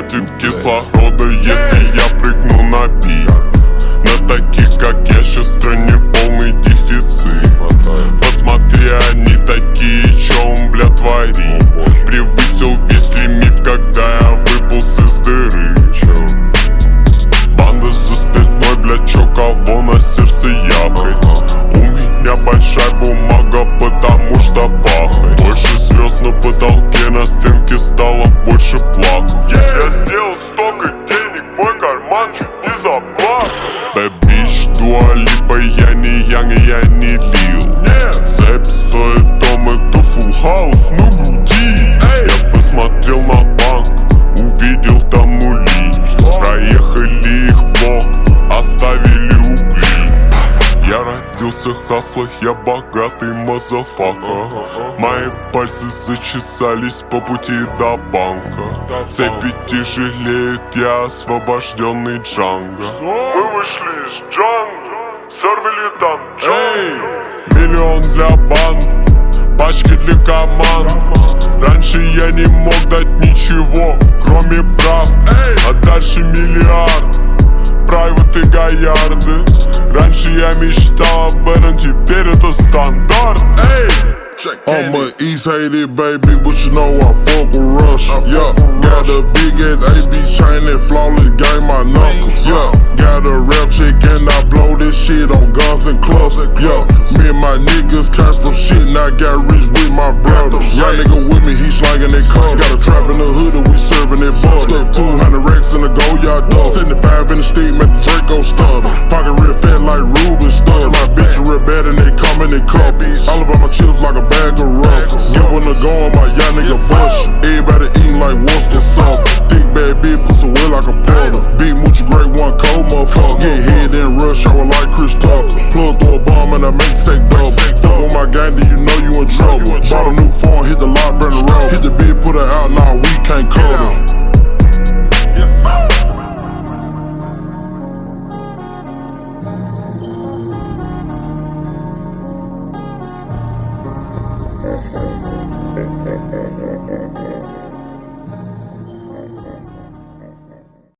хватит кислорода, если я прыгну на бит. На таких, как я, щас в стране полный дефицит. Посмотри, они такие, чё он, бля, творит. Превысил весь лимит, когда я выполз из дыры. Банда за спиной, бля, чё кого на сердце якает. У меня большая бумага, потому что пахнет. Больше слез на потолке, на стенке стало больше плакать. Я сделал столько денег, мой карман чуть не заплакал. Bad bitch, Dua Lipa, я не Young и я не Lil. Цепь стоит дома, то full house на груди. Я посмотрел на банк, увидел там нули. Проехали их блок, оставили угли. Я родился в хаслах, я богатый мазафака. Мои пальцы зачесались по пути до банка. Цепи тяжелеют, я освобожденный Джанго. Мы вышли из джангла, сорвали там джангл. Миллион для банд, пачки для команд. Раньше я не мог дать ничего, кроме прав. А дальше миллиард, прайваты и гаярды. Раньше я мечтал об этом, теперь это стандарт. I'm a East Hated baby, but you know I fuck with Rush. Yeah, got a big ass AB chain that flawless game my knuckles. Yeah, got a rap chick and I blow this shit on guns and clubs. Yeah, me and my niggas came from shit and I got rich with my brother. Y'all nigga with me, he slanging that car. Got a trap in the hood and we serving that butter. 200 racks in the go yard dog. 75 in the steam at the Draco stub. Pocket real fat like Ruben stuff. My bitch real bad and they come in their cup. All about my chips like a bag of ruffles. Give one a go on my young nigga bush.